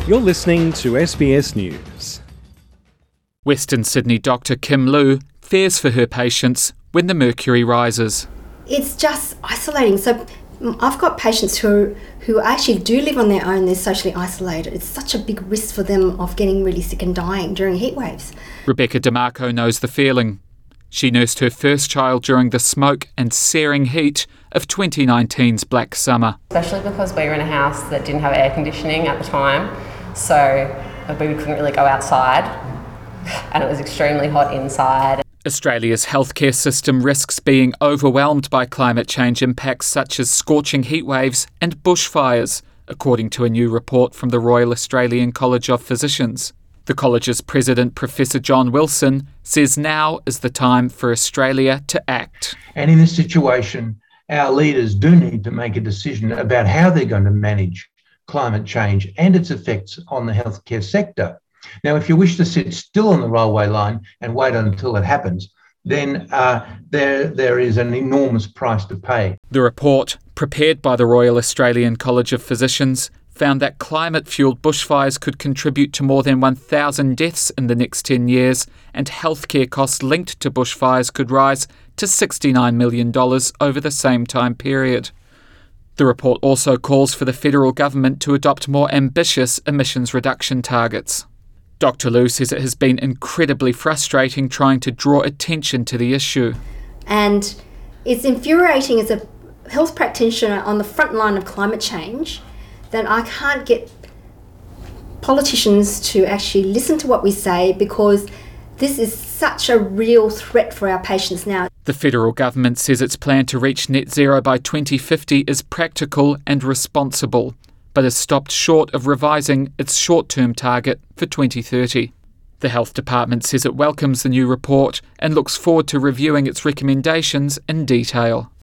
You're listening to SBS News. Western Sydney doctor Kim Lu fears for her patients when the mercury rises. It's just isolating. So I've got patients who actually do live on their own. They're socially isolated. It's such a big risk for them of getting really sick and dying during heat waves. Rebecca DeMarco knows the feeling. She nursed her first child during the smoke and searing heat of 2019's Black Summer. Especially because we were in a house that didn't have air conditioning at the time, so we couldn't really go outside, and it was extremely hot inside. Australia's healthcare system risks being overwhelmed by climate change impacts such as scorching heat waves and bushfires, according to a new report from the Royal Australian College of Physicians. The college's president, Professor John Wilson, says now is the time for Australia to act. And in this situation, our leaders do need to make a decision about how they're going to manage climate change and its effects on the healthcare sector. Now, if you wish to sit still on the railway line and wait until it happens, then there is an enormous price to pay. The report, prepared by the Royal Australian College of Physicians, found that climate-fuelled bushfires could contribute to more than 1,000 deaths in the next 10 years, and healthcare costs linked to bushfires could rise to $69 million over the same time period. The report also calls for the federal government to adopt more ambitious emissions reduction targets. Dr. Lu says it has been incredibly frustrating trying to draw attention to the issue. And it's infuriating as a health practitioner on the front line of climate change that I can't get politicians to actually listen to what we say, because this is such a real threat for our patients now. The federal government says its plan to reach net zero by 2050 is practical and responsible, but has stopped short of revising its short-term target for 2030. The Health Department says it welcomes the new report and looks forward to reviewing its recommendations in detail.